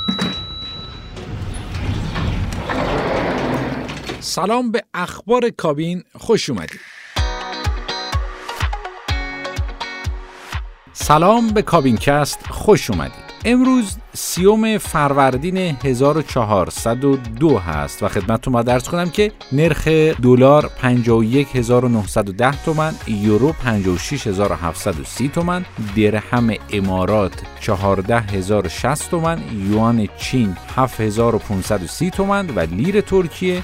سلام به اخبار کابین، خوش اومدید. سلام به کابینکست، خوش اومدید. امروز 30 فروردین 1402 هست و خدمتتون باید عرض کنم که نرخ دلار 51910 تومان، یورو 56730 تومان، درهم امارات 14060 تومان، یوان چین 7530 تومان و لیر ترکیه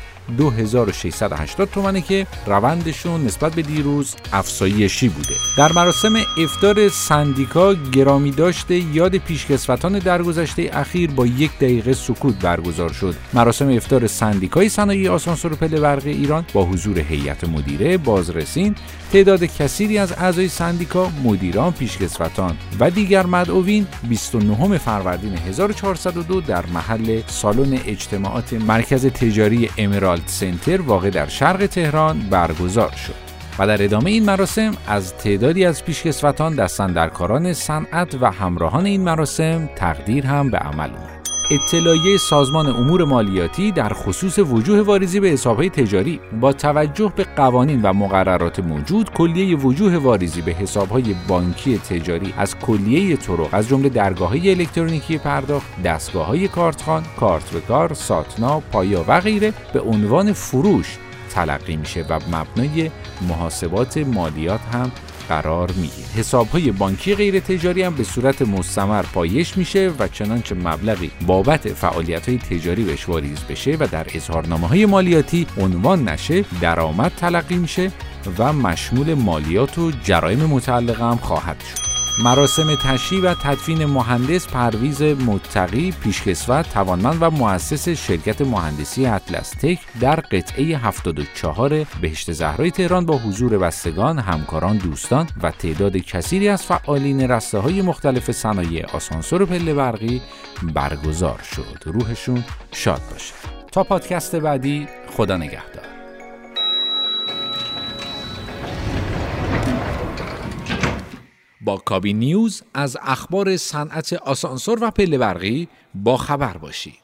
2680 تومانه که روندشون نسبت به دیروز افزایشی بوده. در مراسم افطار سندیکا گرامی داشته یاد پیشکسوتان درگذشته اخیر با 1 دقیقه سکوت برگزار شد. مراسم افطار سندیکای صنایع آسانسور و پله برقی ایران با حضور هیئت مدیره، بازرسین، تعداد کثیری از اعضای سندیکا، مدیران، پیشکسوتان و دیگر مدعوین 29 فروردین 1402 در محل سالن اجتماعات مرکز تجاری امرالد سنتر واقع در شرق تهران برگزار شد. و در ادامه این مراسم از تعدادی از پیشکسوتان، دستاندرکاران صنعت و همراهان این مراسم تقدیر هم به عمل اومد. اطلاعیه سازمان امور مالیاتی در خصوص وجوه واریزی به حسابهای تجاری: با توجه به قوانین و مقررات موجود، کلیه وجوه واریزی به حسابهای بانکی تجاری از کلیه طرق از جمله درگاه‌های الکترونیکی پرداخت، دستگاه‌های کارتخوان، کارت به کار، ساتنا، پایا و غیره به عنوان فروش تلقی میشه و مبنای محاسبات مالیات هم قرار میگیره. حسابهای بانکی غیر تجاری هم به صورت مستمر پایش میشه و چنانچه مبلغی بابت فعالیت‌های تجاری بهش واریز بشه و در اظهارنامه‌های مالیاتی عنوان نشه، درآمد تلقی میشه و مشمول مالیات و جرایم متعلقه هم خواهد شد. مراسم تشییع و تدفین مهندس پرویز متقی، پیشکسوت، توانمند و مؤسس شرکت مهندسی اطلس تک در قطعه 74 بهشت زهرای تهران با حضور بستگان، همکاران، دوستان و تعداد کثیری از فعالین رسته‌های مختلف صنایع آسانسور و پله برقی برگزار شد. روحشون شاد باشه. تا پادکست بعدی، خدا نگهدار. با کابین نیوز از اخبار صنعت آسانسور و پله برقی با خبر باشید.